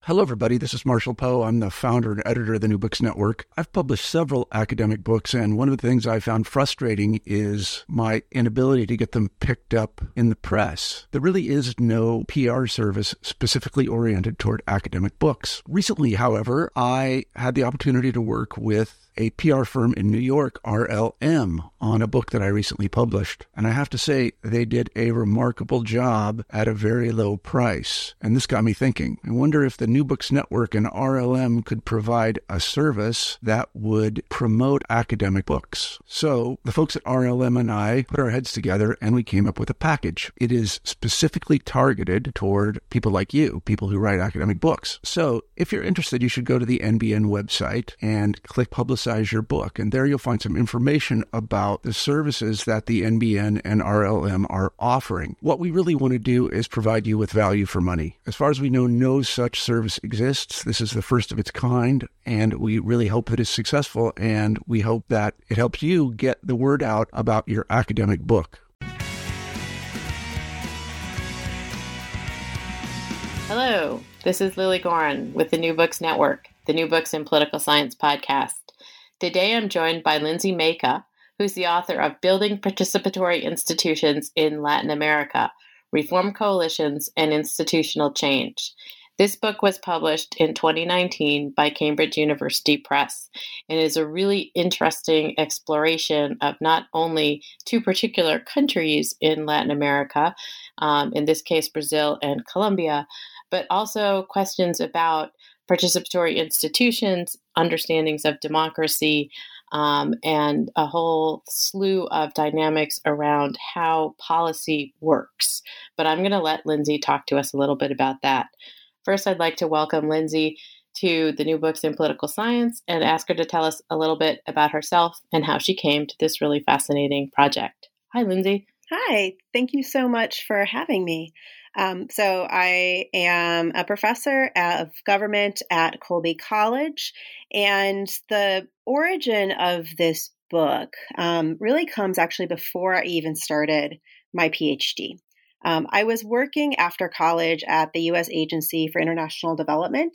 Hello, everybody. This is Marshall Poe. I'm the founder and editor of the New Books Network. I've published several academic books, and one of the things I found frustrating is my inability to get them picked up in the press. There really is no PR service specifically oriented toward academic books. Recently, however, I had the opportunity to work with a PR firm in New York, RLM, on a book that I recently published. And I have to say, they did a remarkable job at a very low price. And this got me thinking. I wonder if the New Books Network and RLM could provide a service that would promote academic books. So the folks at RLM and I put our heads together and we came up with a package. It is specifically targeted toward people like you, people who write academic books. So if you're interested, you should go to the NBN website and click Publicize Your Book. And there you'll find some information about the services that the NBN and RLM are offering. What we really want to do is provide you with value for money. As far as we know, no such service exists. This is the first of its kind, and we really hope that it's successful, and we hope that it helps you get the word out about your academic book. Hello, this is Lily Gorin with the New Books Network, the New Books in Political Science podcast. Today I'm joined by Lindsay Maika, who's the author of Building Participatory Institutions in Latin America, Reform Coalitions and Institutional Change. This book was published in 2019 by Cambridge University Press and is a really interesting exploration of not only two particular countries in Latin America, in this case Brazil and Colombia, but also questions about participatory institutions, understandings of democracy, and a whole slew of dynamics around how policy works. But I'm going to let Lindsay talk to us a little bit about that. First, I'd like to welcome Lindsay to the New Books in Political Science and ask her to tell us a little bit about herself and how she came to this really fascinating project. Hi, Lindsay. Hi, thank you so much for having me. So I am a professor of government at Colby College, and the origin of this book really comes actually before I even started my PhD. I was working after college at the U.S. Agency for International Development,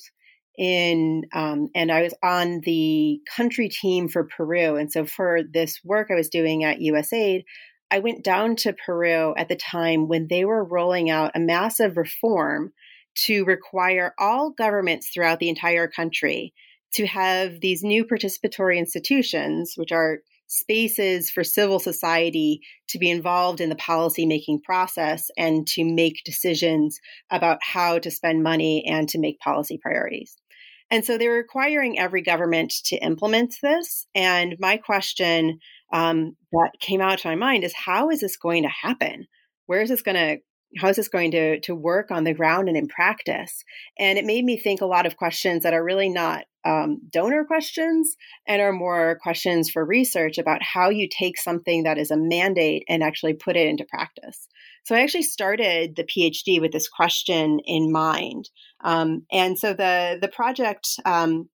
and I was on the country team for Peru. And so for this work I was doing at USAID, I went down to Peru at the time when they were rolling out a massive reform to require all governments throughout the entire country to have these new participatory institutions, which are spaces for civil society to be involved in the policymaking process and to make decisions about how to spend money and to make policy priorities. And so they're requiring every government to implement this. And my question that came out to my mind is, how is this going to happen? How is this going to work on the ground and in practice? And it made me think a lot of questions that are really not donor questions and are more questions for research about how you take something that is a mandate and actually put it into practice. So I actually started the PhD with this question in mind. And so the project, so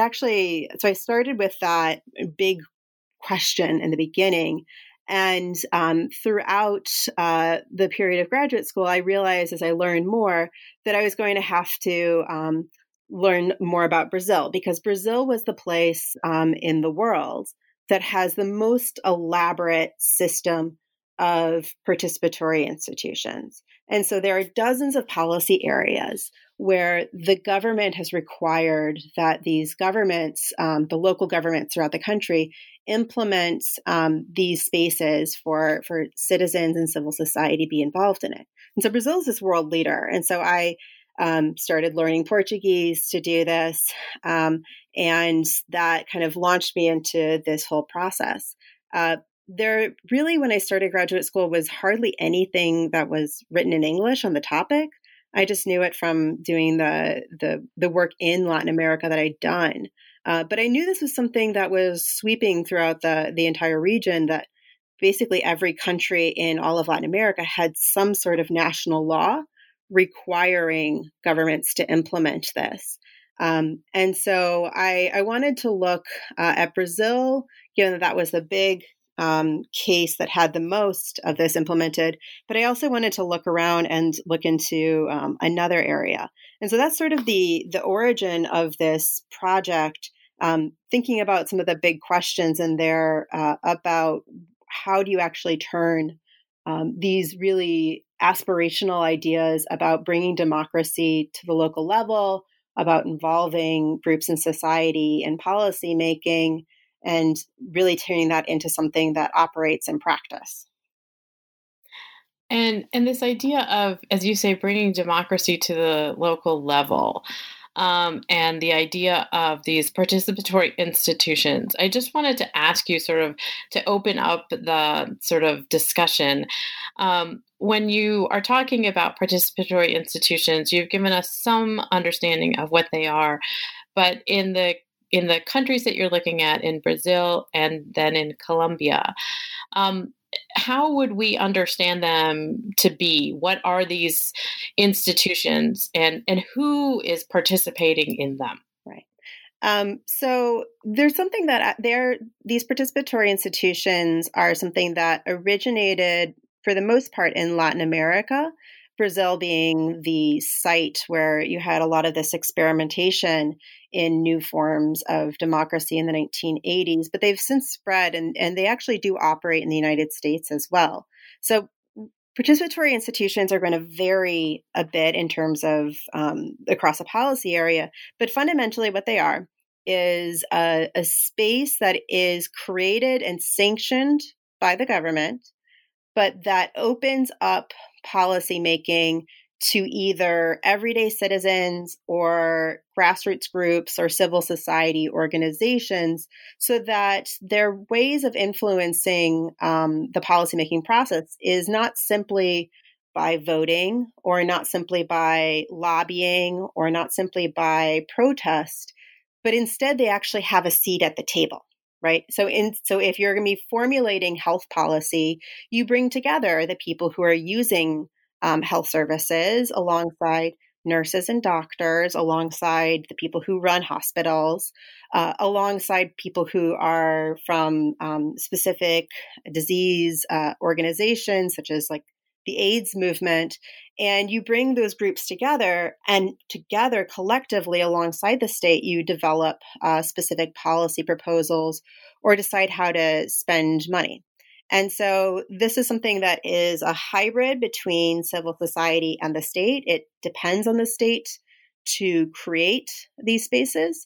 I started with that big question in the beginning. And throughout the period of graduate school, I realized as I learned more that I was going to have to learn more about Brazil, because Brazil was the place in the world that has the most elaborate system of participatory institutions. And so there are dozens of policy areas where the government has required that these governments, the local governments throughout the country, implement these spaces for citizens and civil society be involved in it. And so Brazil is this world leader. And so I started learning Portuguese to do this. And that kind of launched me into this whole process. There really, when I started graduate school, was hardly anything that was written in English on the topic. I just knew it from doing the work in Latin America that I'd done. But I knew this was something that was sweeping throughout the entire region, that basically every country in all of Latin America had some sort of national law requiring governments to implement this. And so I wanted to look at Brazil, given that was the big case that had the most of this implemented, but I also wanted to look around and look into another area. And so that's sort of the origin of this project, thinking about some of the big questions in there about how do you actually turn these really aspirational ideas about bringing democracy to the local level, about involving groups in society and policy making, and really turning that into something that operates in practice. And this idea of, as you say, bringing democracy to the local level, and the idea of these participatory institutions. I just wanted to ask you sort of to open up the sort of discussion. When you are talking about participatory institutions, you've given us some understanding of what they are, but in the countries that you're looking at in Brazil and then in Colombia, how would we understand them to be? What are these institutions, and who is participating in them? Right. So there's something that these participatory institutions are something that originated for the most part in Latin America, Brazil being the site where you had a lot of this experimentation in new forms of democracy in the 1980s, but they've since spread and they actually do operate in the United States as well. So participatory institutions are going to vary a bit in terms of across a policy area, but fundamentally what they are is a space that is created and sanctioned by the government, but that opens up policymaking to either everyday citizens or grassroots groups or civil society organizations, so that their ways of influencing the policymaking process is not simply by voting or not simply by lobbying or not simply by protest, but instead they actually have a seat at the table. Right. So if you're going to be formulating health policy, you bring together the people who are using health services alongside nurses and doctors, alongside the people who run hospitals, alongside people who are from specific disease organizations, such as like the AIDS movement. And you bring those groups together, and together collectively alongside the state, you develop specific policy proposals or decide how to spend money. And so this is something that is a hybrid between civil society and the state. It depends on the state to create these spaces,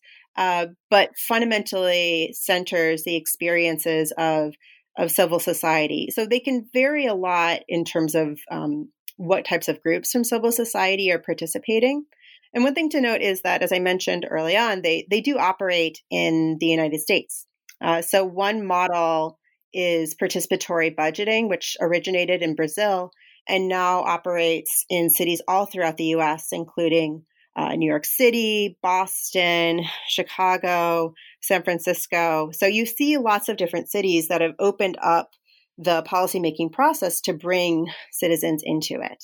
but fundamentally centers the experiences of civil society. So they can vary a lot in terms of what types of groups from civil society are participating. And one thing to note is that, as I mentioned early on, they do operate in the United States. So one model is participatory budgeting, which originated in Brazil and now operates in cities all throughout the U.S., including New York City, Boston, Chicago, San Francisco. So you see lots of different cities that have opened up the policymaking process to bring citizens into it.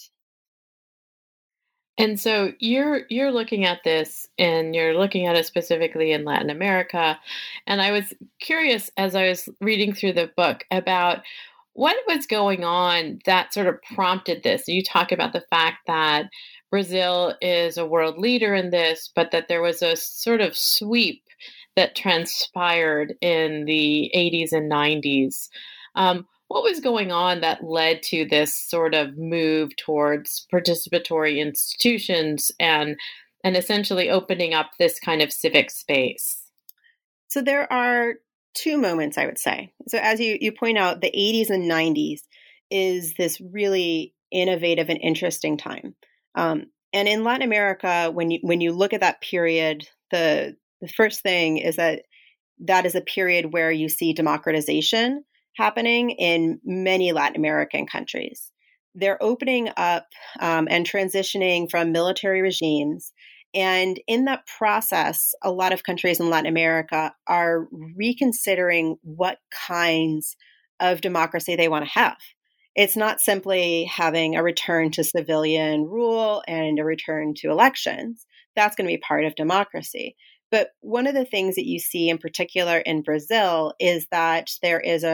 And so you're looking at this, and you're looking at it specifically in Latin America. And I was curious as I was reading through the book about what was going on that sort of prompted this. You talk about the fact that Brazil is a world leader in this, but that there was a sort of sweep that transpired in the 80s and 90s. What was going on that led to this sort of move towards participatory institutions and essentially opening up this kind of civic space? So there are two moments, I would say. So as you point out, the 80s and 90s is this really innovative and interesting time. And in Latin America, when you look at that period, the first thing is that is a period where you see democratization happening in many Latin American countries. They're opening up and transitioning from military regimes. And in that process, a lot of countries in Latin America are reconsidering what kinds of democracy they want to have. It's not simply having a return to civilian rule and a return to elections. That's going to be part of democracy. But one of the things that you see in particular in Brazil is that there is a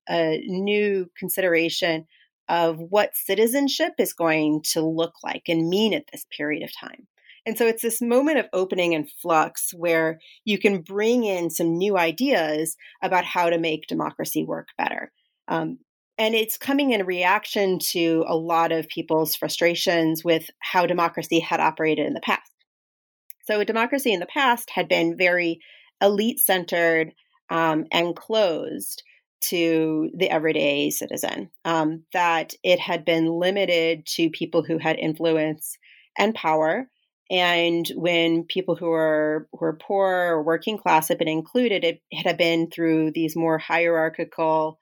a new consideration of what citizenship is going to look like and mean at this period of time. And so it's this moment of opening and flux where you can bring in some new ideas about how to make democracy work better. And it's coming in reaction to a lot of people's frustrations with how democracy had operated in the past. So democracy in the past had been very elite-centered and closed to the everyday citizen, that it had been limited to people who had influence and power. And when people who were poor or working class had been included, it had been through these more hierarchical,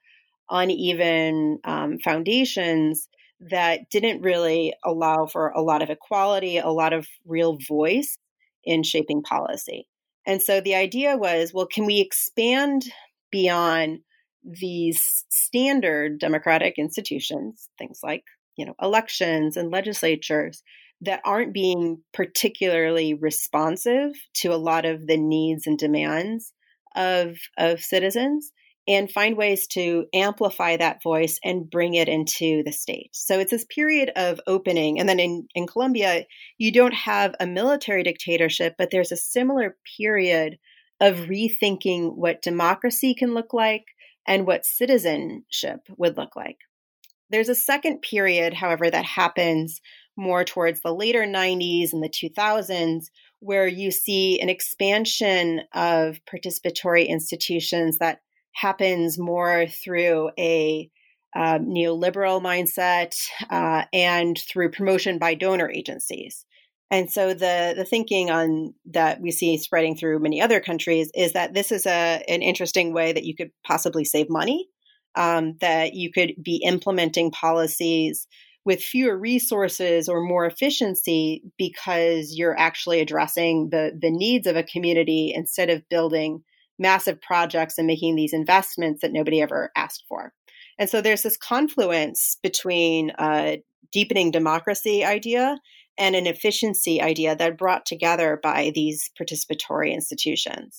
uneven foundations that didn't really allow for a lot of equality, a lot of real voice in shaping policy. And so the idea was, well, can we expand beyond these standard democratic institutions, things like, elections and legislatures that aren't being particularly responsive to a lot of the needs and demands of citizens, and find ways to amplify that voice and bring it into the state. So it's this period of opening. And then in Colombia, you don't have a military dictatorship, but there's a similar period of rethinking what democracy can look like and what citizenship would look like. There's a second period, however, that happens more towards the later 90s and the 2000s, where you see an expansion of participatory institutions that happens more through a neoliberal mindset and through promotion by donor agencies. And so the thinking on that we see spreading through many other countries is that this is an interesting way that you could possibly save money, that you could be implementing policies with fewer resources or more efficiency because you're actually addressing the needs of a community instead of building massive projects and making these investments that nobody ever asked for. And so there's this confluence between a deepening democracy idea and an efficiency idea that are brought together by these participatory institutions.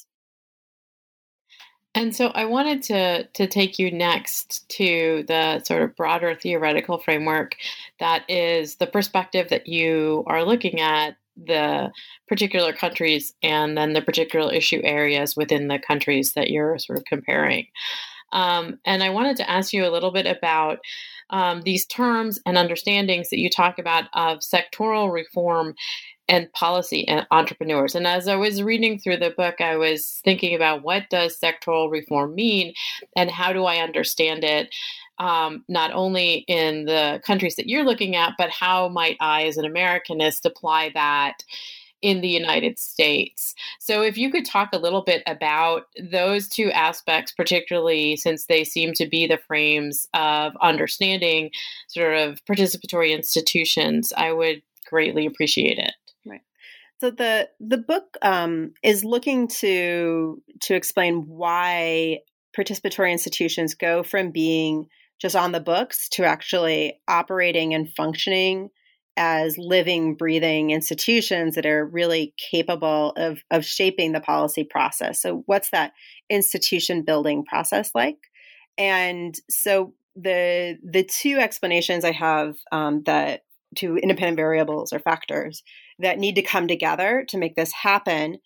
And so I wanted to take you next to the sort of broader theoretical framework that is the perspective that you are looking at the particular countries and then the particular issue areas within the countries that you're sort of comparing. And I wanted to ask you a little bit about these terms and understandings that you talk about of sectoral reform and policy and entrepreneurs. And as I was reading through the book, I was thinking about what does sectoral reform mean and how do I understand it, not only in the countries that you're looking at, but how might I as an Americanist apply that in the United States. So if you could talk a little bit about those two aspects, particularly since they seem to be the frames of understanding sort of participatory institutions, I would greatly appreciate it. Right. So the book is looking to explain why participatory institutions go from being just on the books to actually operating and functioning as living, breathing institutions that are really capable of shaping the policy process. So what's that institution building process like? And so the two explanations I have that two independent variables or factors that need to come together to make this happen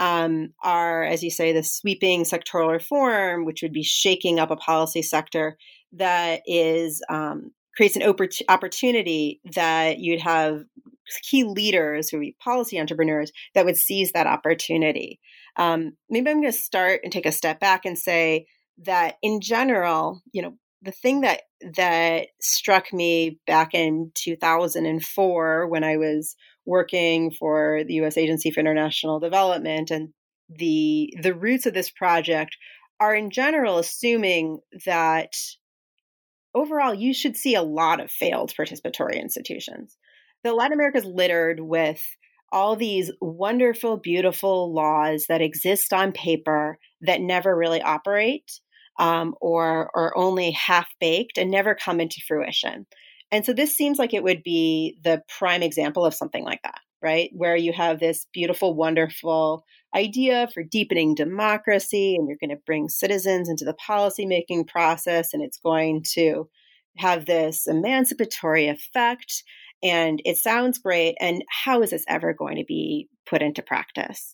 are, as you say, the sweeping sectoral reform, which would be shaking up a policy sector that is creates an opportunity that you'd have key leaders who would be policy entrepreneurs that would seize that opportunity. Maybe I'm going to start and take a step back and say that in general, the thing that struck me back in 2004 when I was working for the U.S. Agency for International Development, and the roots of this project are in general assuming that overall, you should see a lot of failed participatory institutions. Latin America is littered with all these wonderful, beautiful laws that exist on paper that never really operate or are only half-baked and never come into fruition. And so this seems like it would be the prime example of something like that, right? Where you have this beautiful, wonderful idea for deepening democracy, and you're going to bring citizens into the policymaking process, and it's going to have this emancipatory effect, and it sounds great. And how is this ever going to be put into practice?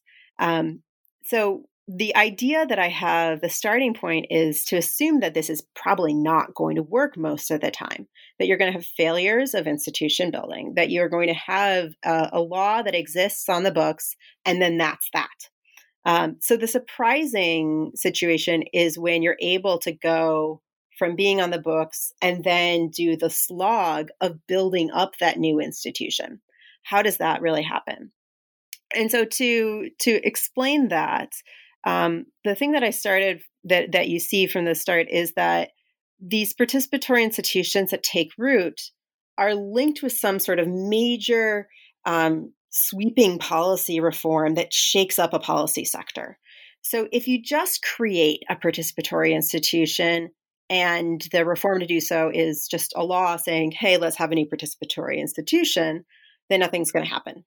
So the idea that I have, the starting point is to assume that this is probably not going to work most of the time, that you're going to have failures of institution building, that you're going to have a law that exists on the books, and then that's that. So the surprising situation is when you're able to go from being on the books and then do the slog of building up that new institution. How does that really happen? And so to explain that, the thing that I started that you see from the start is that these participatory institutions that take root are linked with some sort of major sweeping policy reform that shakes up a policy sector. So if you just create a participatory institution and the reform to do so is just a law saying, hey, let's have a new participatory institution, then nothing's going to happen.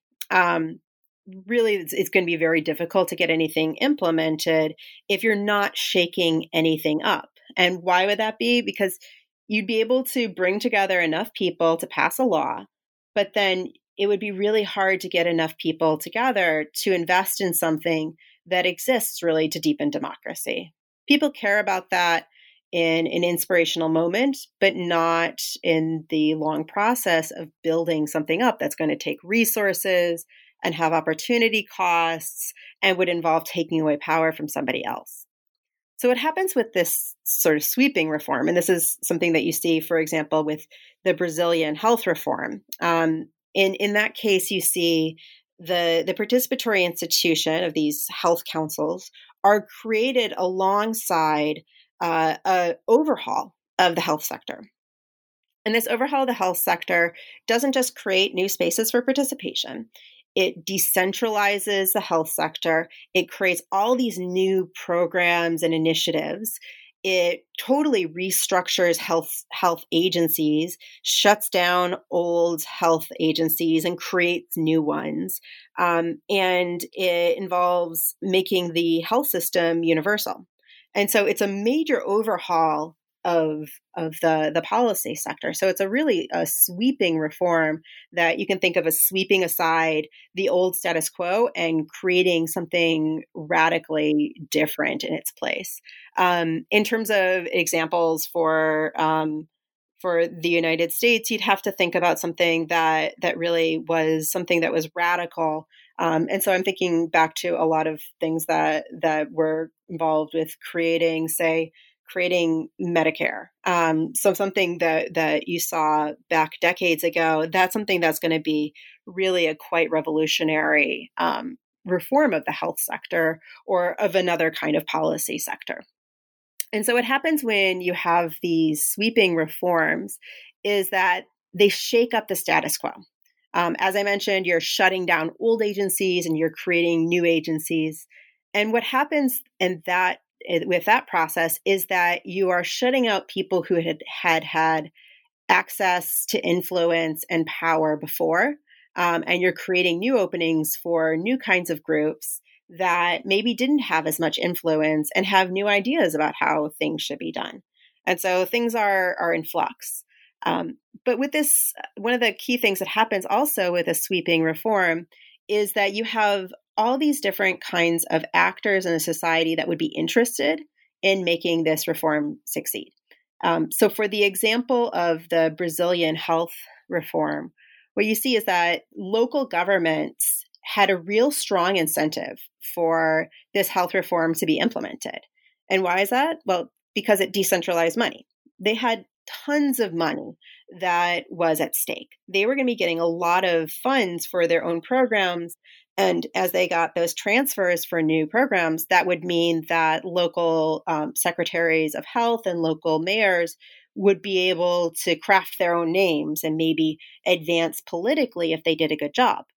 Really, it's going to be very difficult to get anything implemented if you're not shaking anything up. And why would that be? Because you'd be able to bring together enough people to pass a law, but then it would be really hard to get enough people together to invest in something that exists really to deepen democracy. People care about that in an inspirational moment, but not in the long process of building something up that's going to take resources and have opportunity costs and would involve taking away power from somebody else. So what happens with this sort of sweeping reform, and this is something that you see, for example, with the Brazilian health reform. In that case, you see the participatory institution of these health councils are created alongside an overhaul of the health sector. And this overhaul of the health sector doesn't just create new spaces for participation. It decentralizes the health sector. It creates all these new programs and initiatives. It totally restructures health agencies, shuts down old health agencies and creates new ones. And it involves making the health system universal. And so it's a major overhaul of the policy sector. So it's a sweeping reform that you can think of as sweeping aside the old status quo and creating something radically different in its place. In terms of examples for the United States, you'd have to think about something that really was something that was radical. And so I'm thinking back to a lot of things that were involved with creating Medicare. So something that you saw back decades ago, that's something that's going to be really a quite revolutionary reform of the health sector or of another kind of policy sector. And so what happens when you have these sweeping reforms is that they shake up the status quo. As I mentioned, you're shutting down old agencies and you're creating new agencies. And what happens with that process is that you are shutting out people who had access to influence and power before, and you're creating new openings for new kinds of groups that maybe didn't have as much influence and have new ideas about how things should be done. And so things are in flux. But with this, one of the key things that happens also with a sweeping reform is that you have all these different kinds of actors in a society that would be interested in making this reform succeed. So for the example of the Brazilian health reform, what you see is that local governments had a real strong incentive for this health reform to be implemented. And why is that? Well, because it decentralized money. They had tons of money that was at stake. They were going to be getting a lot of funds for their own programs. And as they got those transfers for new programs, that would mean that local secretaries of health and local mayors would be able to craft their own names and maybe advance politically if they did a good job.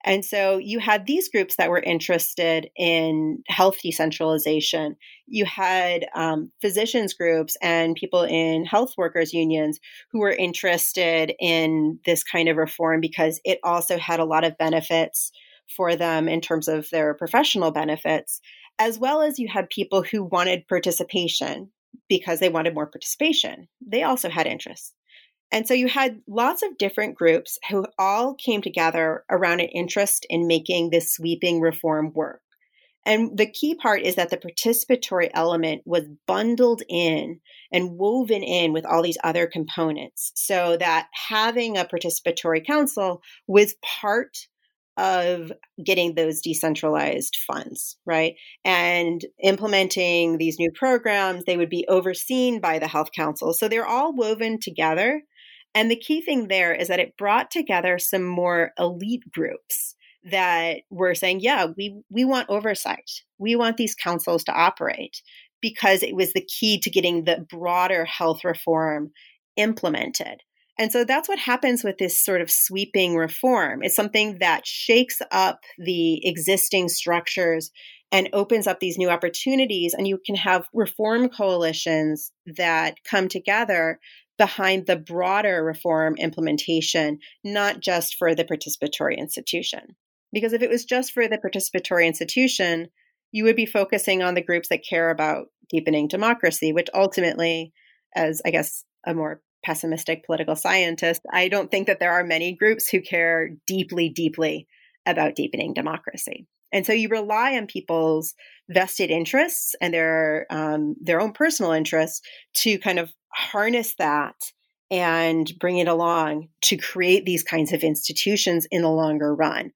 And so you had these groups that were interested in health decentralization. You had physicians groups and people in health workers unions who were interested in this kind of reform because it also had a lot of benefits for them in terms of their professional benefits, as well as you had people who wanted participation because they wanted more participation. They also had interests. And so you had lots of different groups who all came together around an interest in making this sweeping reform work. And the key part is that the participatory element was bundled in and woven in with all these other components, so that having a participatory council was part of getting those decentralized funds, right? And implementing these new programs, they would be overseen by the health council. So they're all woven together. And the key thing there is that it brought together some more elite groups that were saying, yeah, we want oversight. We want these councils to operate, because it was the key to getting the broader health reform implemented. And so that's what happens with this sort of sweeping reform. It's something that shakes up the existing structures and opens up these new opportunities. And you can have reform coalitions that come together behind the broader reform implementation, not just for the participatory institution. Because if it was just for the participatory institution, you would be focusing on the groups that care about deepening democracy, which ultimately, as I guess a more pessimistic political scientist, I don't think that there are many groups who care deeply, deeply about deepening democracy. And so you rely on people's vested interests and their own personal interests to kind of harness that and bring it along to create these kinds of institutions in the longer run.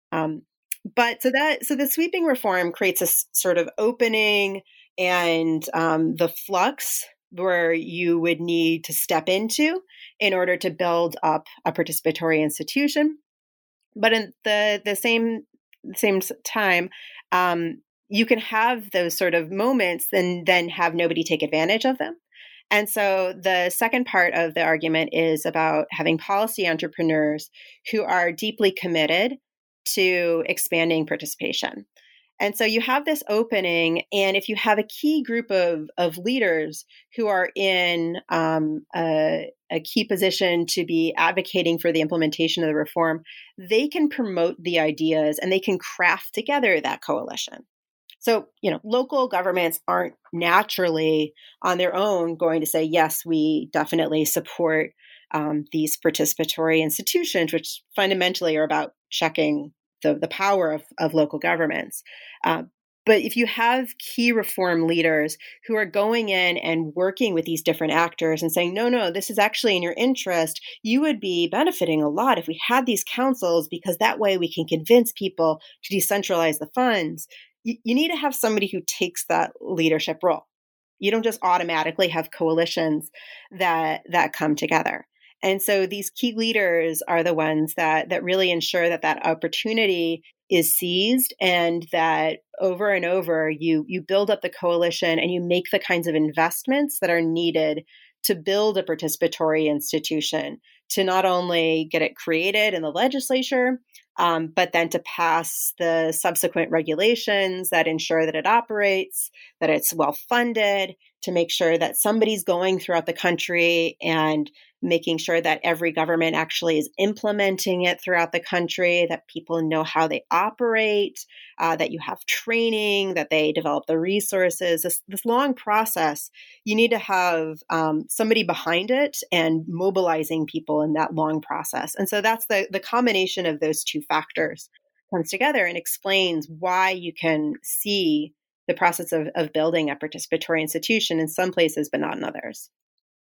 So the sweeping reform creates a sort of opening and the flux where you would need to step into in order to build up a participatory institution. But in the same time, you can have those sort of moments and then have nobody take advantage of them. And so the second part of the argument is about having policy entrepreneurs who are deeply committed to expanding participation. And so you have this opening, and if you have a key group of leaders who are in a key position to be advocating for the implementation of the reform, they can promote the ideas and they can craft together that coalition. So, local governments aren't naturally on their own going to say, yes, we definitely support these participatory institutions, which fundamentally are about checking the power of local governments. But if you have key reform leaders who are going in and working with these different actors and saying, no, this is actually in your interest, you would be benefiting a lot if we had these councils, because that way we can convince people to decentralize the funds. You need to have somebody who takes that leadership role. You don't just automatically have coalitions that come together. And so these key leaders are the ones that really ensure that opportunity is seized, and that over and over you build up the coalition and you make the kinds of investments that are needed to build a participatory institution, to not only get it created in the legislature, but then to pass the subsequent regulations that ensure that it operates, that it's well funded, to make sure that somebody's going throughout the country and making sure that every government actually is implementing it throughout the country, that people know how they operate, that you have training, that they develop the resources. This long process, you need to have somebody behind it and mobilizing people in that long process. And so that's the combination of those two factors comes together and explains why you can see the process of building a participatory institution in some places, but not in others.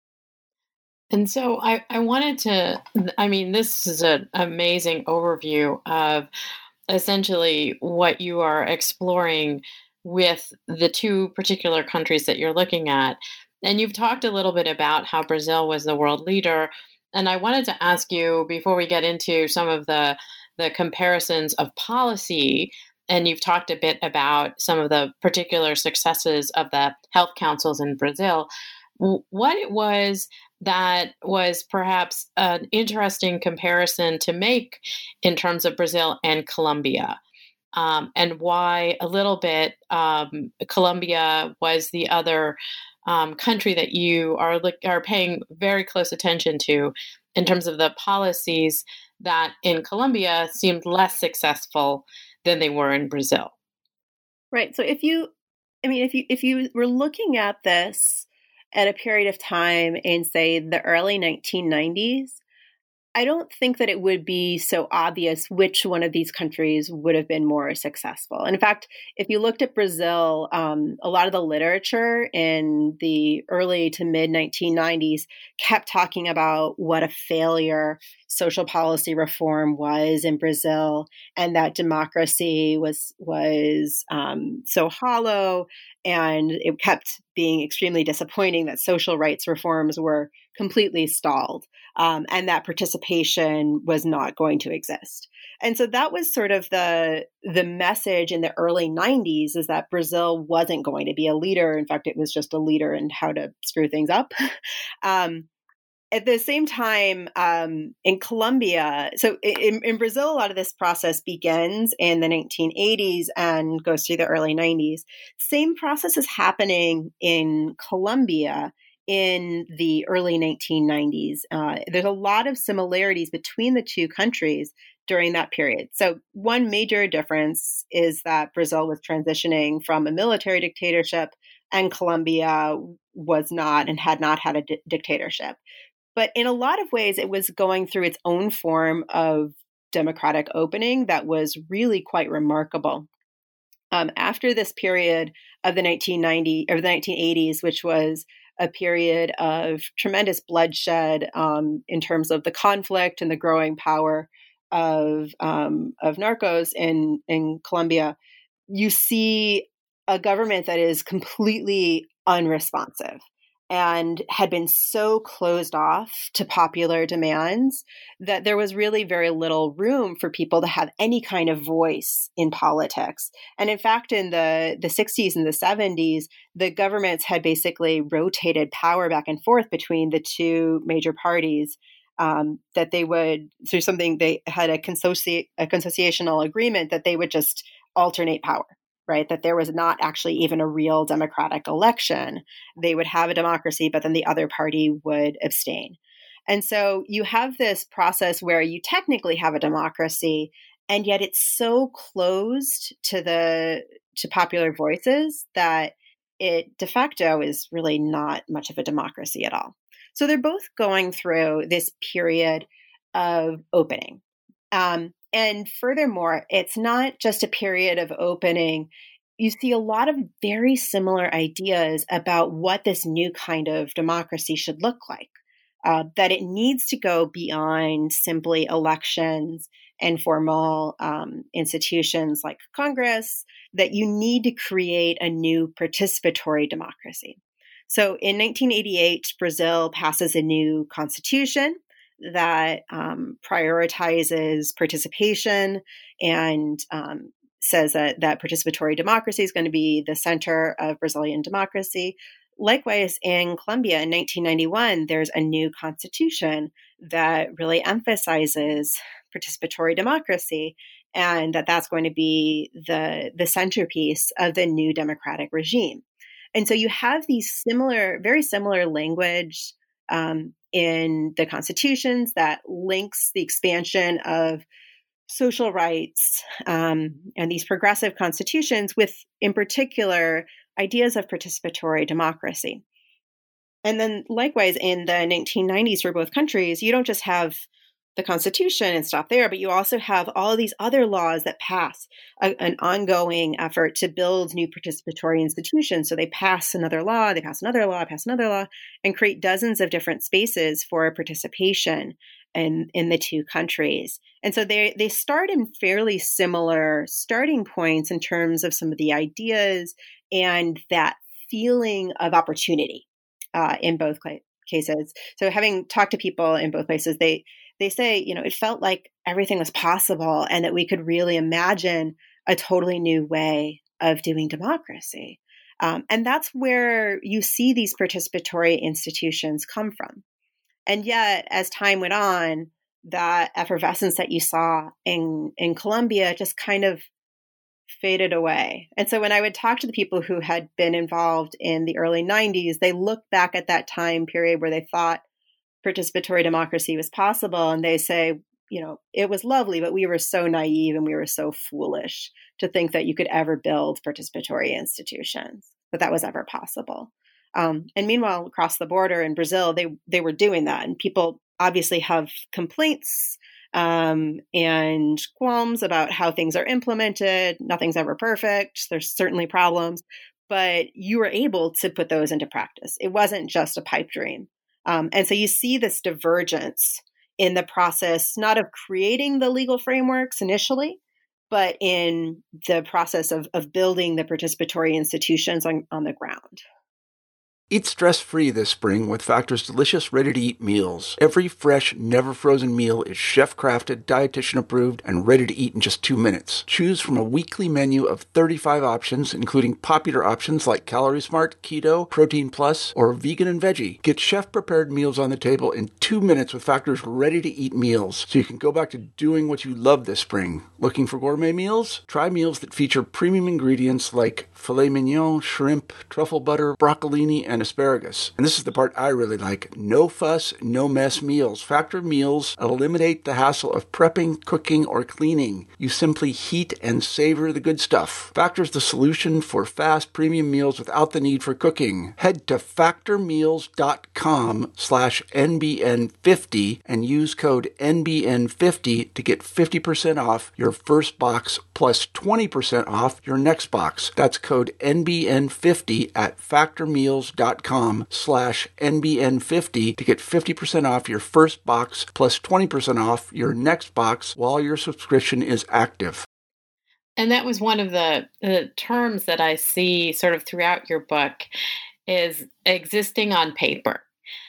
And so I wanted to, this is an amazing overview of essentially what you are exploring with the two particular countries that you're looking at. And you've talked a little bit about how Brazil was the world leader. And I wanted to ask you, before we get into some of the comparisons of policy, and you've talked a bit about some of the particular successes of the health councils in Brazil, what it was that was perhaps an interesting comparison to make in terms of Brazil and Colombia, and why a little bit Colombia was the other country that you are paying very close attention to in terms of the policies that in Colombia seemed less successful than they were in Brazil. Right. So if you were looking at this at a period of time in, say, the early 1990s, I don't think that it would be so obvious which one of these countries would have been more successful. And in fact, if you looked at Brazil, a lot of the literature in the early to mid 1990s kept talking about what a failure social policy reform was in Brazil, and that democracy was so hollow, and it kept being extremely disappointing that social rights reforms were completely stalled. And that participation was not going to exist. And so that was sort of the message in the early 90s, is that Brazil wasn't going to be a leader. In fact, it was just a leader in how to screw things up. At the same time, in Colombia, so in Brazil, a lot of this process begins in the 1980s and goes through the early 90s. Same process is happening in Colombia in the early 1990s. There's a lot of similarities between the two countries during that period. So one major difference is that Brazil was transitioning from a military dictatorship, and Colombia was not and had not had a dictatorship. But in a lot of ways, it was going through its own form of democratic opening that was really quite remarkable. After this period of the 1980s, which was a period of tremendous bloodshed in terms of the conflict and the growing power of narcos in Colombia, you see a government that is completely unresponsive and had been so closed off to popular demands that there was really very little room for people to have any kind of voice in politics. And in fact, in the 60s and the 70s, the governments had basically rotated power back and forth between the two major parties, that they would, through something, they had a consociational agreement that they would just alternate power. Right, that there was not actually even a real democratic election. They would have a democracy, but then the other party would abstain. And so you have this process where you technically have a democracy, and yet it's so closed to popular voices that it de facto is really not much of a democracy at all. So they're both going through this period of opening. And furthermore, it's not just a period of opening. You see a lot of very similar ideas about what this new kind of democracy should look like, that it needs to go beyond simply elections and formal institutions like Congress, that you need to create a new participatory democracy. So in 1988, Brazil passes a new constitution that prioritizes participation and says that participatory democracy is going to be the center of Brazilian democracy. Likewise, in Colombia in 1991, there's a new constitution that really emphasizes participatory democracy, and that's going to be the centerpiece of the new democratic regime. And so you have these very similar language in the constitutions that links the expansion of social rights and these progressive constitutions with, in particular, ideas of participatory democracy. And then likewise, in the 1990s for both countries, you don't just have the Constitution and stop there, but you also have all of these other laws that pass, an ongoing effort to build new participatory institutions. So they pass another law, they pass another law, pass another law, and create dozens of different spaces for participation in the two countries. And so they start in fairly similar starting points in terms of some of the ideas and that feeling of opportunity in both cases. So having talked to people in both places, they say, it felt like everything was possible and that we could really imagine a totally new way of doing democracy. And that's where you see these participatory institutions come from. And yet, as time went on, that effervescence that you saw in Colombia just kind of faded away. And so when I would talk to the people who had been involved in the early 90s, they looked back at that time period where they thought participatory democracy was possible. And they say, it was lovely, but we were so naive and we were so foolish to think that you could ever build participatory institutions, that was ever possible. And meanwhile, across the border in Brazil, they were doing that. And people obviously have complaints and qualms about how things are implemented. Nothing's ever perfect. There's certainly problems, but you were able to put those into practice. It wasn't just a pipe dream. And so you see this divergence in the process, not of creating the legal frameworks initially, but in the process of building the participatory institutions on the ground. Eat stress-free this spring with Factor's delicious, ready-to-eat meals. Every fresh, never-frozen meal is chef-crafted, dietitian-approved, and ready to eat in just 2 minutes. Choose from a weekly menu of 35 options, including popular options like Calorie Smart, Keto, Protein Plus, or Vegan and Veggie. Get chef-prepared meals on the table in 2 minutes with Factor's ready-to-eat meals, so you can go back to doing what you love this spring. Looking for gourmet meals? Try meals that feature premium ingredients like filet mignon, shrimp, truffle butter, broccolini, and asparagus. And this is the part I really like. No fuss, no mess meals. Factor meals eliminate the hassle of prepping, cooking, or cleaning. You simply heat and savor the good stuff. Factor's the solution for fast premium meals without the need for cooking. Head to factormeals.com/NBN50 and use code NBN50 to get 50% off your first box plus 20% off your next box. That's code NBN50 at factormeals.com/NBN50 to get 50% off your first box plus 20% off your next box while your subscription is active. And that was one of the terms that I see sort of throughout your book is existing on paper.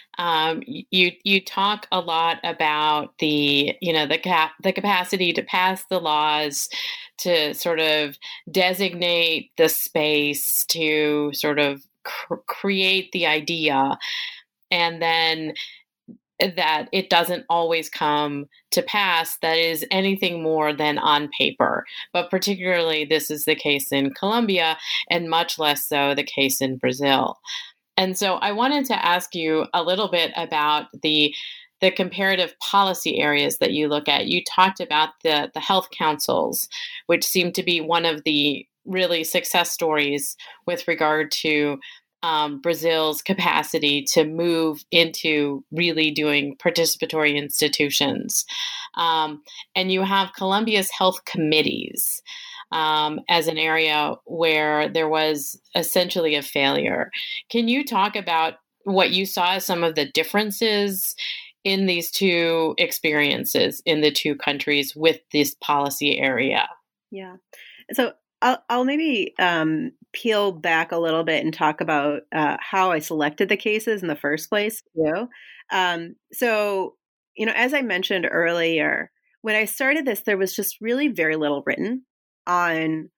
You talk a lot about the capacity to pass the laws, to sort of designate the space, to sort of create the idea, and then that it doesn't always come to pass that is anything more than on paper. But particularly this is the case in Colombia and much less so the case in Brazil. And so I wanted to ask you a little bit about the comparative policy areas that you look at. You talked about the health councils, which seem to be one of the really success stories with regard to Brazil's capacity to move into really doing participatory institutions. And you have Colombia's health committees as an area where there was essentially a failure. Can you talk about what you saw as some of the differences in these two experiences in the two countries with this policy area? Yeah. So I'll maybe peel back a little bit and talk about how I selected the cases in the first place, too. So, as I mentioned earlier, when I started this, there was just really very little written on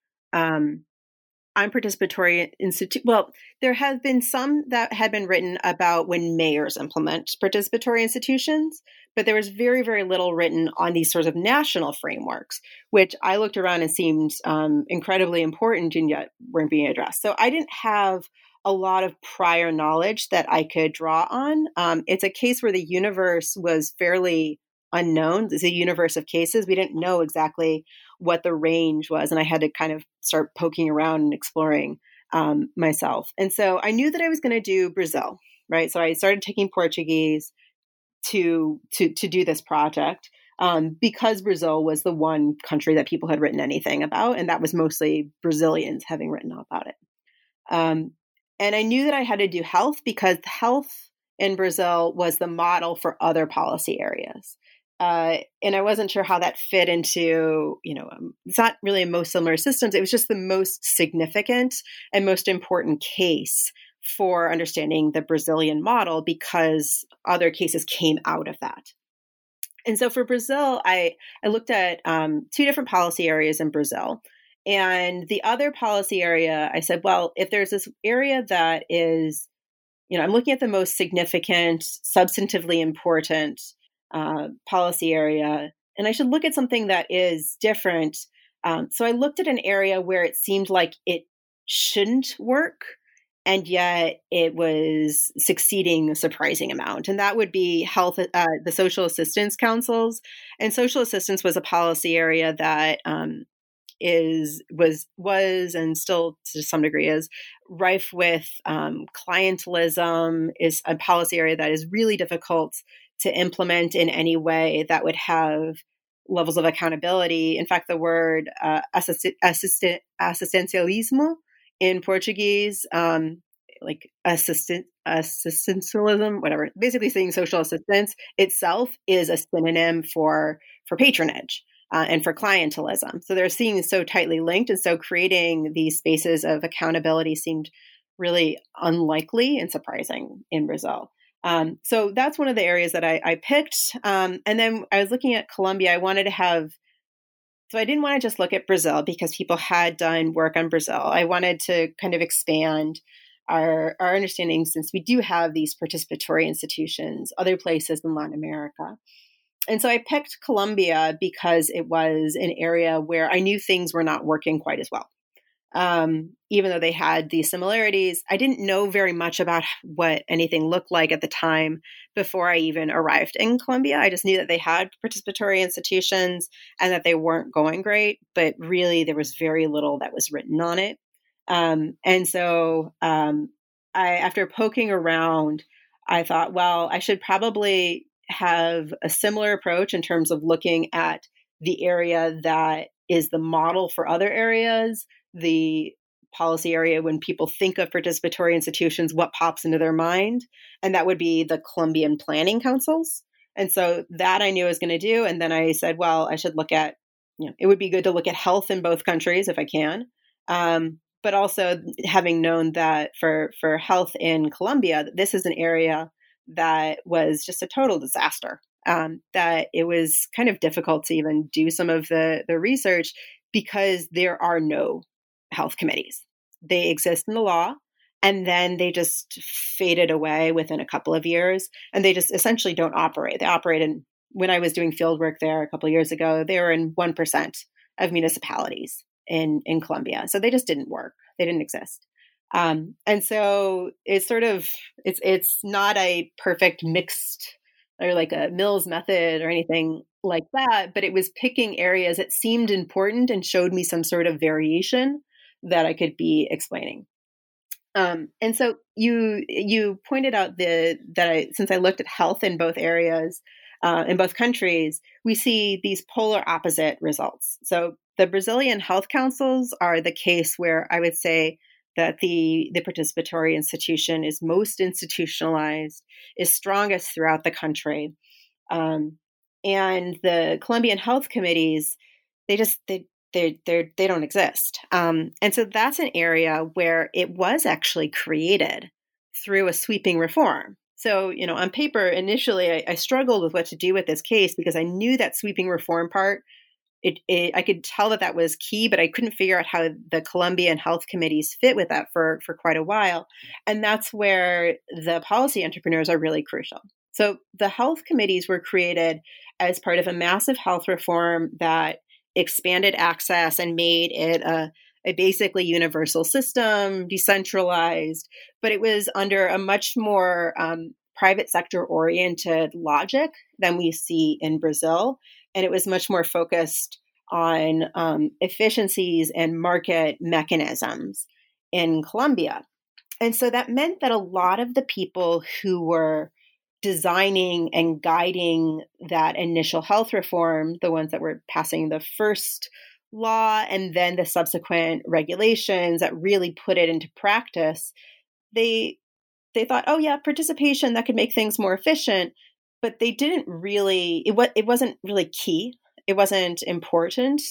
participatory institute. Well, there have been some that had been written about when mayors implement participatory institutions, but there was very, very little written on these sorts of national frameworks, which I looked around and seemed incredibly important and yet weren't being addressed. So I didn't have a lot of prior knowledge that I could draw on. It's a case where the universe was fairly unknown. It's a universe of cases. We didn't know exactly what the range was, and I had to kind of start poking around and exploring myself. And so I knew that I was going to do Brazil, right? So I started taking Portuguese to do this project because Brazil was the one country that people had written anything about, and that was mostly Brazilians having written about it. And I knew that I had to do health because health in Brazil was the model for other policy areas. And I wasn't sure how that fit into, it's not really most similar systems. It was just the most significant and most important case for understanding the Brazilian model because other cases came out of that. And so for Brazil, I looked at two different policy areas in Brazil. And the other policy area, I said, well, if there's this area that is, I'm looking at the most significant, substantively important policy area, and I should look at something that is different. So I looked at an area where it seemed like it shouldn't work, and yet it was succeeding a surprising amount. And that would be health, the social assistance councils. And social assistance was a policy area that was and still to some degree is rife with clientelism, is a policy area that is really difficult to implement in any way that would have levels of accountability. In fact, the word assistencialismo in Portuguese, like assistencialism, whatever, basically saying social assistance itself is a synonym for patronage. And for clientelism. So they're seeing so tightly linked. And so creating these spaces of accountability seemed really unlikely and surprising in Brazil. So that's one of the areas that I picked. And then I was looking at Colombia. So I didn't want to just look at Brazil because people had done work on Brazil. I wanted to kind of expand our understanding, since we do have these participatory institutions, other places in Latin America. And so I picked Colombia because it was an area where I knew things were not working quite as well. Even though they had these similarities, I didn't know very much about what anything looked like at the time before I even arrived in Colombia. I just knew that they had participatory institutions and that they weren't going great, but really there was very little that was written on it. And so after poking around, I thought, well, I should probably have a similar approach in terms of looking at the area that is the model for other areas, the policy area when people think of participatory institutions, what pops into their mind. And that would be the Colombian planning councils. And so that I knew I was going to do. And then I said, well, I should look at, it would be good to look at health in both countries if I can. But also having known that for health in Colombia, this is an area that was just a total disaster, that it was kind of difficult to even do some of the research because there are no health committees. They exist in the law, and then they just faded away within a couple of years, and they just essentially don't operate. They operate in, when I was doing field work there a couple of years ago, they were in 1% of municipalities in Colombia. So they just didn't work. They didn't exist. And so it's sort of, it's not a perfect mixed or like a Mills method or anything like that, but it was picking areas that seemed important and showed me some sort of variation that I could be explaining. And so you pointed out since I looked at health in both areas, in both countries, we see these polar opposite results. So the Brazilian health councils are the case where I would say that the participatory institution is most institutionalized, is strongest throughout the country. And the Colombian health committees, they don't exist. And so that's an area where it was actually created through a sweeping reform. So, on paper, initially, I struggled with what to do with this case because I knew that sweeping reform part. I could tell that was key, but I couldn't figure out how the Colombian health committees fit with that for quite a while. And that's where the policy entrepreneurs are really crucial. So the health committees were created as part of a massive health reform that expanded access and made it a basically universal system, decentralized, but it was under a much more private sector oriented logic than we see in Brazil. And it was much more focused on efficiencies and market mechanisms in Colombia. And so that meant that a lot of the people who were designing and guiding that initial health reform, the ones that were passing the first law and then the subsequent regulations that really put it into practice, they thought, oh yeah, participation, that could make things more efficient. But they didn't really, it wasn't really key. It wasn't important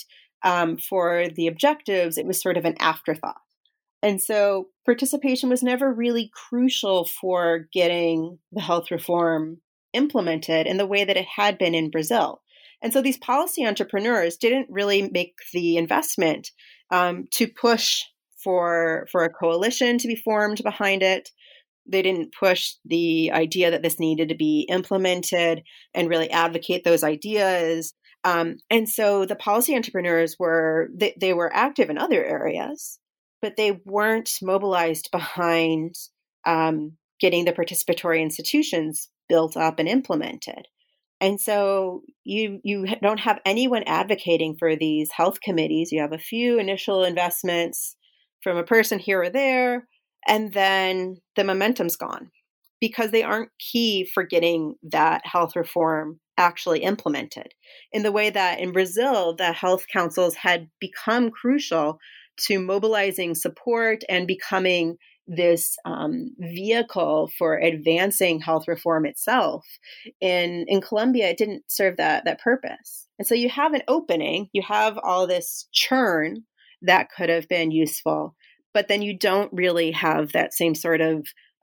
for the objectives. It was sort of an afterthought. And so participation was never really crucial for getting the health reform implemented in the way that it had been in Brazil. And so these policy entrepreneurs didn't really make the investment to push for a coalition to be formed behind it. They didn't push the idea that this needed to be implemented and really advocate those ideas. And so the policy entrepreneurs they were active in other areas, but they weren't mobilized behind getting the participatory institutions built up and implemented. And so you don't have anyone advocating for these health committees. You have a few initial investments from a person here or there, and then the momentum's gone because they aren't key for getting that health reform actually implemented in the way that in Brazil, the health councils had become crucial to mobilizing support and becoming this vehicle for advancing health reform itself. In Colombia, it didn't serve that purpose. And so you have an opening, you have all this churn that could have been useful, but then you don't really have that same sort of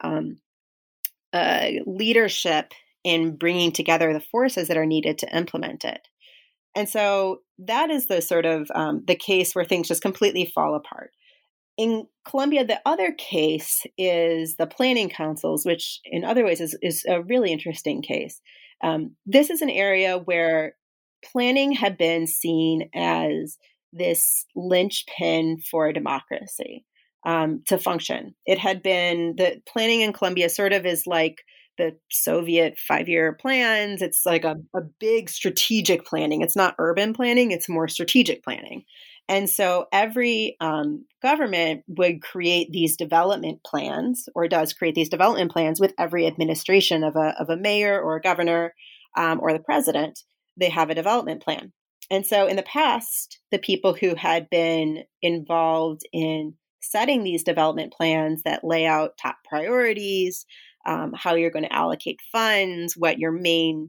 leadership in bringing together the forces that are needed to implement it. And so that is the sort of the case where things just completely fall apart. In Colombia, the other case is the planning councils, which in other ways is a really interesting case. This is an area where planning had been seen as this linchpin for democracy to function. It had been, the planning in Colombia sort of is like the Soviet 5-year plans. It's like a big strategic planning. It's not urban planning, it's more strategic planning. And so every government would create these development plans, or does create these development plans with every administration of a mayor or a governor or the president. They have a development plan. And so in the past, the people who had been involved in setting these development plans that lay out top priorities, how you're going to allocate funds, what your main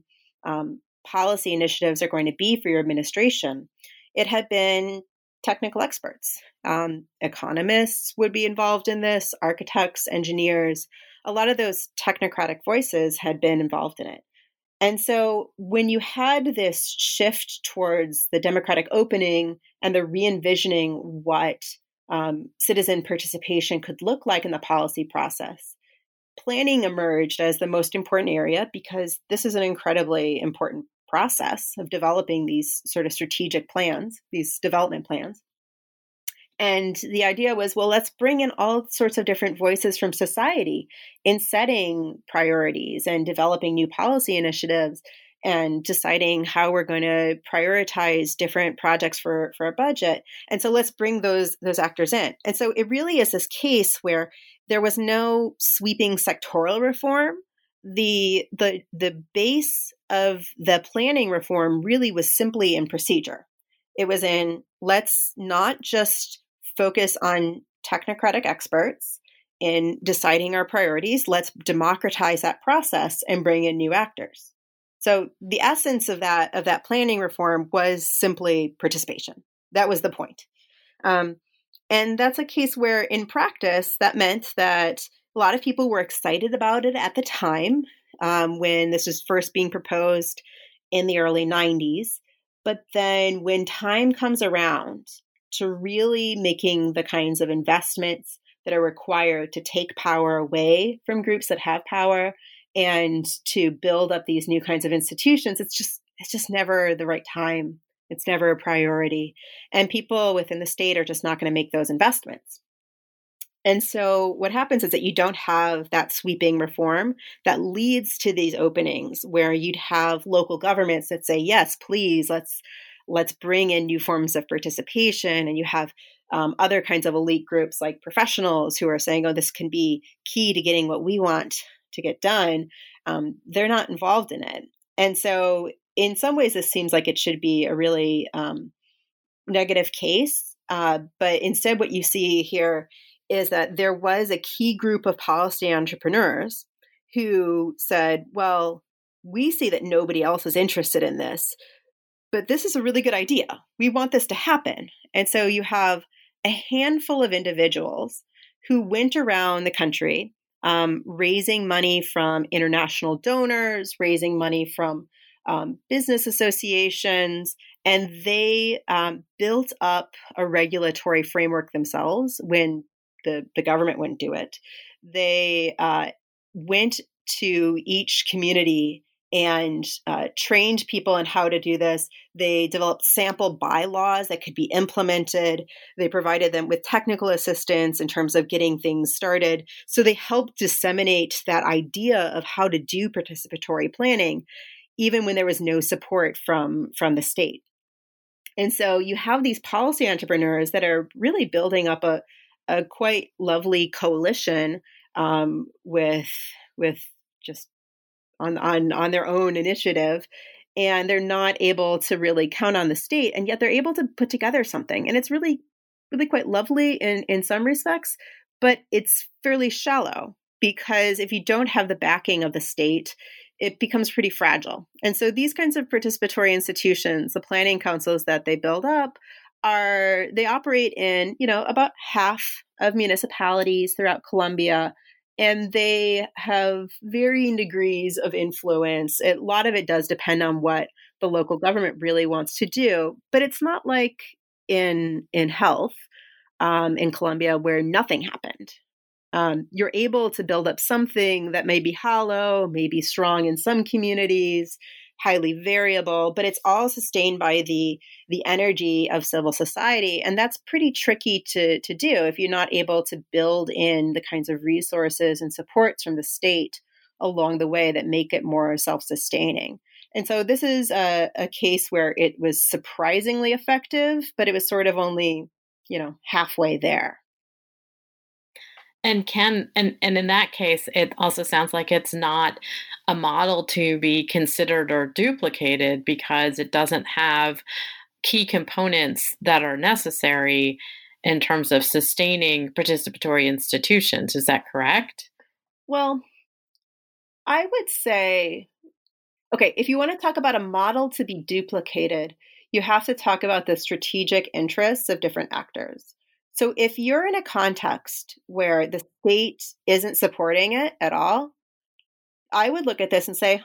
policy initiatives are going to be for your administration, it had been technical experts. Economists would be involved in this, architects, engineers. A lot of those technocratic voices had been involved in it. And so when you had this shift towards the democratic opening and the re-envisioning what citizen participation could look like in the policy process, planning emerged as the most important area because this is an incredibly important process of developing these sort of strategic plans, these development plans. And the idea was, well, let's bring in all sorts of different voices from society in setting priorities and developing new policy initiatives and deciding how we're going to prioritize different projects for a budget. And so let's bring those actors in. And so it really is this case where there was no sweeping sectoral reform. The base of the planning reform really was simply in procedure. It was in, let's not just focus on technocratic experts in deciding our priorities. Let's democratize that process and bring in new actors. So the essence of that planning reform was simply participation. That was the point. And that's a case where in practice, that meant that a lot of people were excited about it at the time when this was first being proposed in the early 90s. But then when time comes around to really making the kinds of investments that are required to take power away from groups that have power and to build up these new kinds of institutions, it's just never the right time. It's never a priority. And people within the state are just not going to make those investments. And so what happens is that you don't have that sweeping reform that leads to these openings where you'd have local governments that say, yes, please, let's bring in new forms of participation. And you have other kinds of elite groups like professionals who are saying, oh, this can be key to getting what we want to get done. They're not involved in it. And so in some ways, this seems like it should be a really negative case. But instead, what you see here is that there was a key group of policy entrepreneurs who said, well, we see that nobody else is interested in this, but this is a really good idea. We want this to happen. And so you have a handful of individuals who went around the country raising money from international donors, raising money from business associations, And they built up a regulatory framework themselves when the government wouldn't do it. They went to each community and trained people on how to do this. They developed sample bylaws that could be implemented. They provided them with technical assistance in terms of getting things started. So they helped disseminate that idea of how to do participatory planning, even when there was no support from the state. And so you have these policy entrepreneurs that are really building up a quite lovely coalition with just on their own initiative, and they're not able to really count on the state, and yet they're able to put together something. And it's really, really quite lovely in some respects, but it's fairly shallow, because if you don't have the backing of the state, it becomes pretty fragile. And so these kinds of participatory institutions, the planning councils that they build up, they operate in, about half of municipalities throughout Colombia. And they have varying degrees of influence. A lot of it does depend on what the local government really wants to do. But it's not like in health in Colombia where nothing happened. You're able to build up something that may be hollow, may be strong in some communities, highly variable, but it's all sustained by the energy of civil society. And that's pretty tricky to do if you're not able to build in the kinds of resources and supports from the state along the way that make it more self-sustaining. And so this is a case where it was surprisingly effective, but it was sort of only, halfway there. And in that case, it also sounds like it's not a model to be considered or duplicated because it doesn't have key components that are necessary in terms of sustaining participatory institutions. Is that correct? Well, I would say, okay, if you want to talk about a model to be duplicated, you have to talk about the strategic interests of different actors. So if you're in a context where the state isn't supporting it at all, I would look at this and say,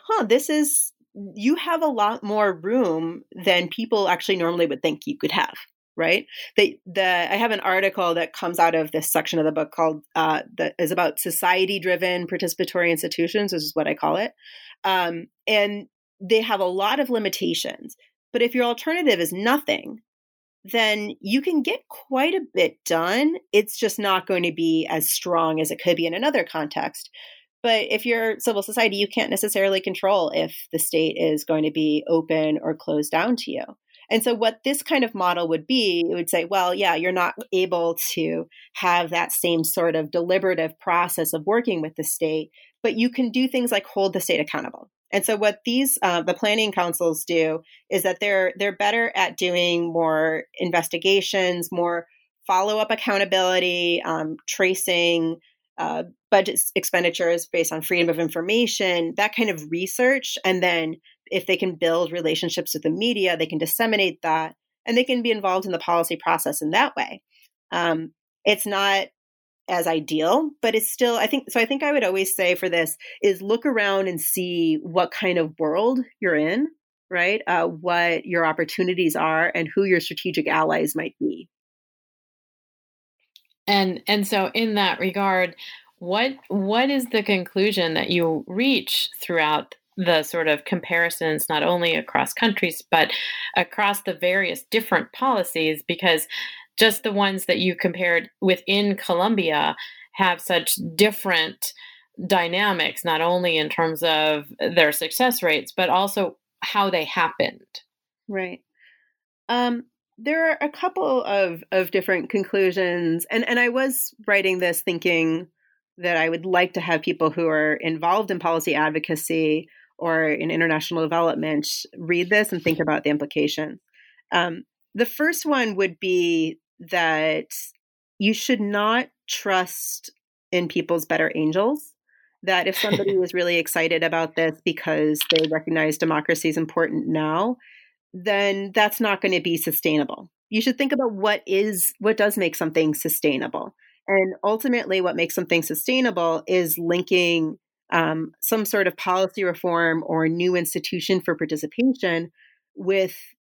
you have a lot more room than people actually normally would think you could have, right? I have an article that comes out of this section of the book called, that is about society-driven participatory institutions, which is what I call it. And they have a lot of limitations. But if your alternative is nothing, then you can get quite a bit done. It's just not going to be as strong as it could be in another context. But if you're civil society, you can't necessarily control if the state is going to be open or closed down to you. And so what this kind of model would be, it would say, well, yeah, you're not able to have that same sort of deliberative process of working with the state, but you can do things like hold the state accountable. And so what the planning councils do is that they're better at doing more investigations, more follow-up accountability, tracing budget expenditures based on freedom of information, that kind of research. And then if they can build relationships with the media, they can disseminate that, and they can be involved in the policy process in that way. It's not as ideal, but it's still, I think I would always say for this is look around and see what kind of world you're in, right? What your opportunities are and who your strategic allies might be. And so in that regard, what is the conclusion that you reach throughout the sort of comparisons, not only across countries, but across the various different policies? Because just the ones that you compared within Colombia have such different dynamics, not only in terms of their success rates, but also how they happened. Right. There are a couple of different conclusions. And I was writing this thinking that I would like to have people who are involved in policy advocacy or in international development read this and think about the implications. The first one would be that you should not trust in people's better angels, that if somebody was really excited about this because they recognize democracy is important now, then that's not going to be sustainable. You should think about what does make something sustainable. And ultimately, what makes something sustainable is linking some sort of policy reform or new institution for participation with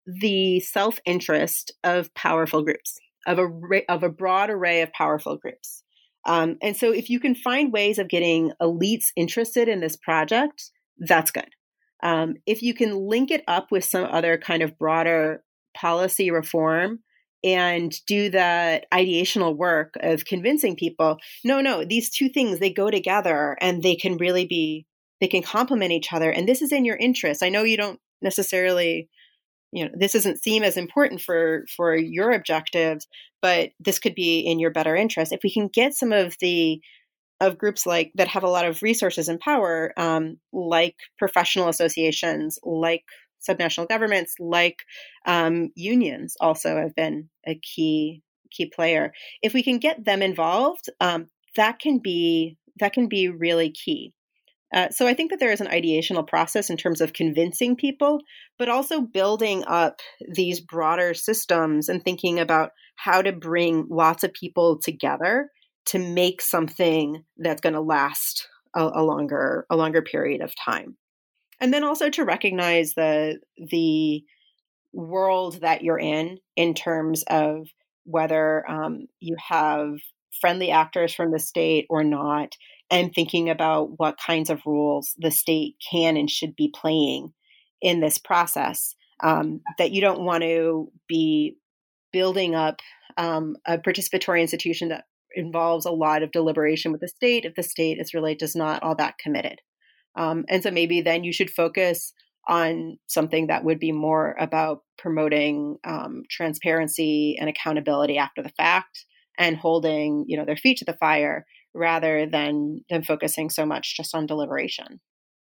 the self-interest of powerful groups, of a broad array of powerful groups. And so if you can find ways of getting elites interested in this project, that's good. If you can link it up with some other kind of broader policy reform and do the ideational work of convincing people, no, these two things, they go together and they can complement each other. And this is in your interest. I know you don't necessarily, this doesn't seem as important for your objectives, but this could be in your better interest. If we can get some of groups like that have a lot of resources and power, like professional associations, like subnational governments, like unions also have been a key player. If we can get them involved, that can be really key. So I think that there is an ideational process in terms of convincing people, but also building up these broader systems and thinking about how to bring lots of people together to make something that's going to last a longer period of time. And then also to recognize the world that you're in terms of whether you have friendly actors from the state or not, and thinking about what kinds of rules the state can and should be playing in this process. That you don't want to be building up a participatory institution that involves a lot of deliberation with the state if the state is really just not all that committed. And so maybe then you should focus on something that would be more about promoting transparency and accountability after the fact and holding, their feet to the fire rather than focusing so much just on deliberation.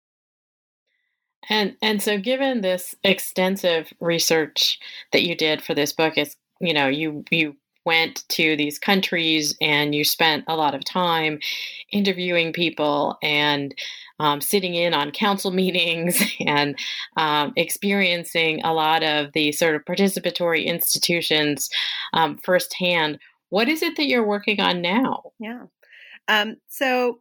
And so given this extensive research that you did for this book, is you went to these countries and you spent a lot of time interviewing people and sitting in on council meetings and experiencing a lot of the sort of participatory institutions firsthand. What is it that you're working on now? Yeah. So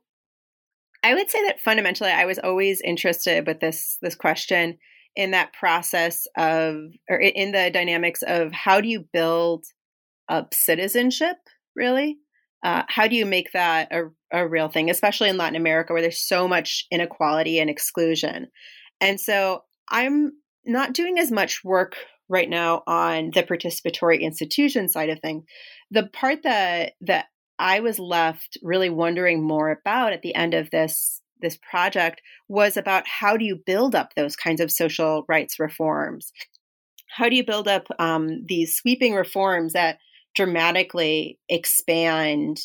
I would say that fundamentally, I was always interested with this question in that process or in the dynamics of how do you build up citizenship, really? How do you make that a real thing, especially in Latin America where there's so much inequality and exclusion? And so I'm not doing as much work right now on the participatory institution side of things. The part that I was left really wondering more about at the end of this project was about how do you build up those kinds of social rights reforms? How do you build up these sweeping reforms that dramatically expand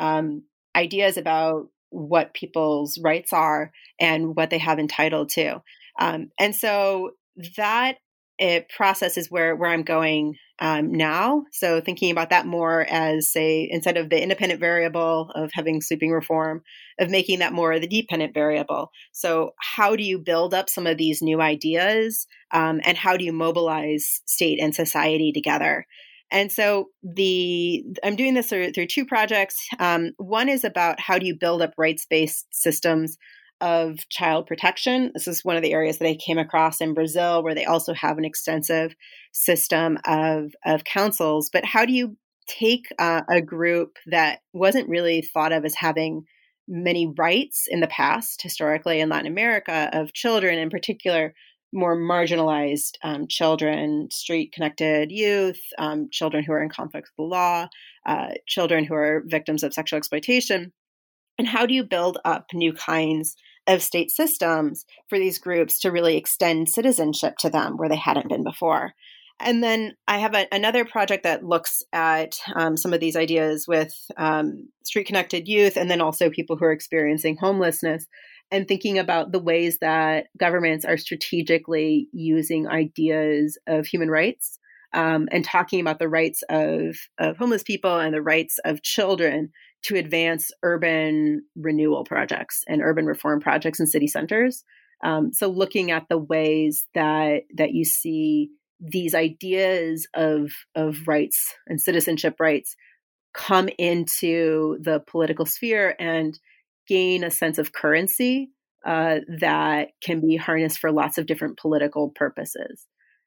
ideas about what people's rights are and what they have entitled to? And so that process is where I'm going now. So thinking about that more as, say, instead of the independent variable of having sweeping reform, of making that more the dependent variable. So how do you build up some of these new ideas and how do you mobilize state and society together? And so I'm doing this through two projects. One is about how do you build up rights-based systems of child protection. This is one of the areas that I came across in Brazil, where they also have an extensive system of councils. But how do you take a group that wasn't really thought of as having many rights in the past, historically in Latin America, of children in particular, more marginalized children, street-connected youth, children who are in conflict with the law, children who are victims of sexual exploitation? And how do you build up new kinds of state systems for these groups to really extend citizenship to them where they hadn't been before? And then I have another project that looks at some of these ideas with street-connected youth and then also people who are experiencing homelessness, and thinking about the ways that governments are strategically using ideas of human rights and talking about the rights of homeless people and the rights of children to advance urban renewal projects and urban reform projects in city centers. So looking at the ways that you see these ideas of rights and citizenship rights come into the political sphere and gain a sense of currency that can be harnessed for lots of different political purposes.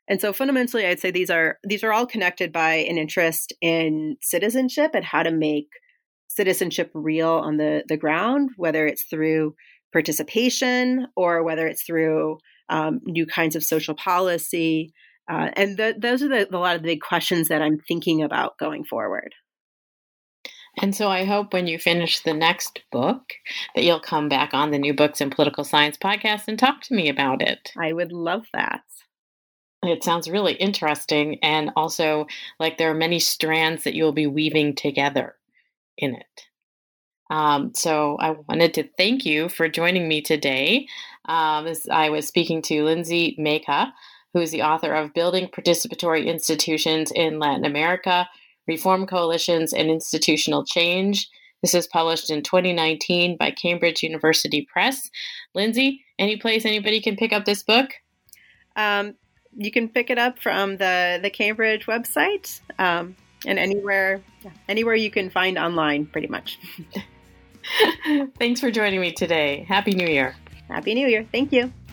And so fundamentally, I'd say these are all connected by an interest in citizenship and how to make citizenship real on the ground, whether it's through participation or whether it's through new kinds of social policy. And those are a lot of the big questions that I'm thinking about going forward. And so I hope when you finish the next book that you'll come back on the New Books in Political Science podcast and talk to me about it. I would love that. It sounds really interesting, and also like there are many strands that you'll be weaving together in it. So I wanted to thank you for joining me today. As I was speaking to Lindsay Maeka, who is the author of Building Participatory Institutions in Latin America, Reform Coalitions and Institutional Change. This is published in 2019 by Cambridge University Press. Lindsay, any place anybody can pick up this book? You can pick it up from the Cambridge website and anywhere you can find online, pretty much. Thanks for joining me today. Happy New Year. Happy New Year. Thank you.